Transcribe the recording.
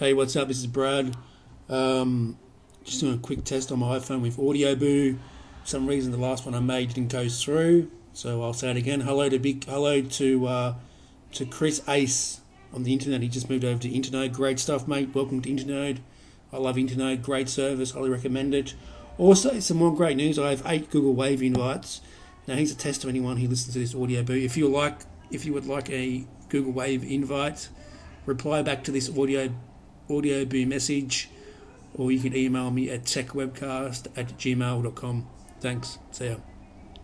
Hey, what's up? This is Brad. Just doing a quick test on my iPhone with Audio Boo. For some reason, the last one I made didn't go through, so I'll say it again. Hello to Chris Ace on the internet. He just moved over to Internode. Great stuff, mate. Welcome to Internode. I love Internode. Great service. Highly recommend it. Also, some more great news. I have 8 Google Wave invites. Now, here's a test to anyone who listens to this Audio Boo. If you would like a Google Wave invite, reply back to this audio Boo message, or you can email me at techwebcast@gmail.com. Thanks. See ya.